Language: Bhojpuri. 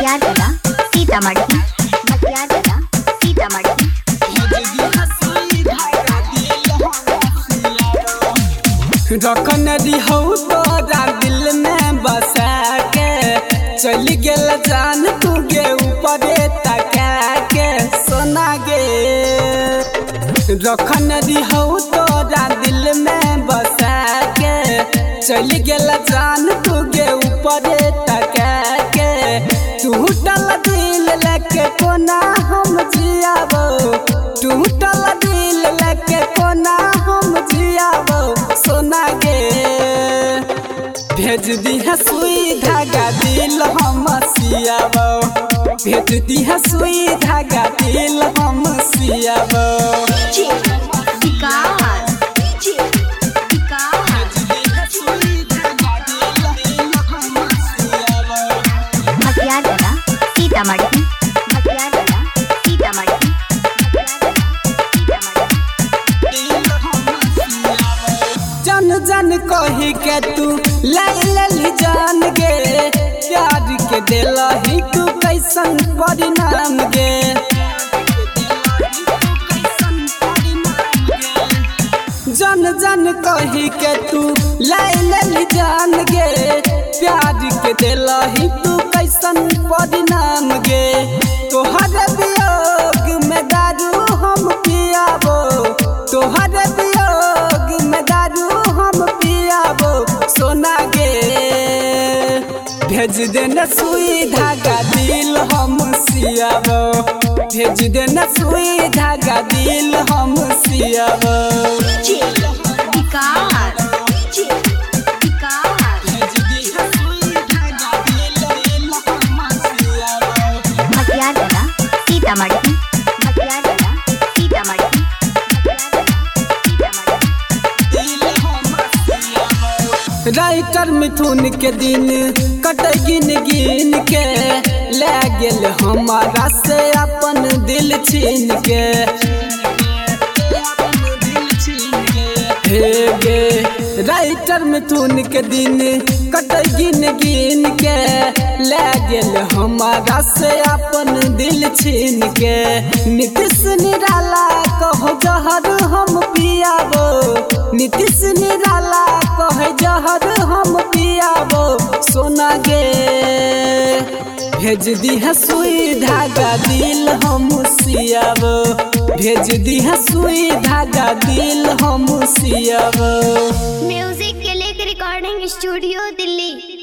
मटियारगला सीतामढ़ी मटियारगला सीतामढ़ी। रखन दिहौ तोरा दिल में बसा के चल गेल जान तू गे ऊपर तका के सोना गे। रखन दिहौ तोरा दिल में बसा के चल गेल जान तू गे ऊपर तका के। टूटल दिल लेके कोना हम जियाबो, टूटल दिल लेके कोना हम जियाबो सोना गे। भेज दिहा सुई धागा दिल हम सियाबो, भेज दिहा सुई धागा दिल हम सियाबो। मटियारगला सीतामढ़ी मटियारगला सीतामढ़ी। जन जन कही के तू ले जान गे, प्यार के दिलही तू कैसन परिणाम गे। जन जन कही के तू ले जान गे, प्यार के दिलही तू कैसन परिणाम गे। तोहर वियोग में दारू हम पियाबो, तोहर वियोग में दारू हम पियाबो सोना गे। भेज देना सुई धागा दिल हम सियाबो, भेज देना सुई धागा दिल हम सियाबो। मटियारगला सीतामढ़ी मटियारगला सीतामढ़ी। राइटर मिथुन के दिन कट गिन गिन के ले गेल हमारा से अपन दिल छीन के। हे गे राइटर मिथुन के दिन कट गिन गिन के ले गेल हमारा से अपन दिल छीन के। नीतीश निराला कहो जहर हम पियाबो, नीतीश निराला कहे जहर हम पियाबो सोना गे। भेज दिहा सुई धागा दिल हम सियाबो, भेज दिहा सुई धागा दिल हम सियाबो। म्यूजिक के लिए रिकॉर्डिंग स्टूडियो दिल्ली।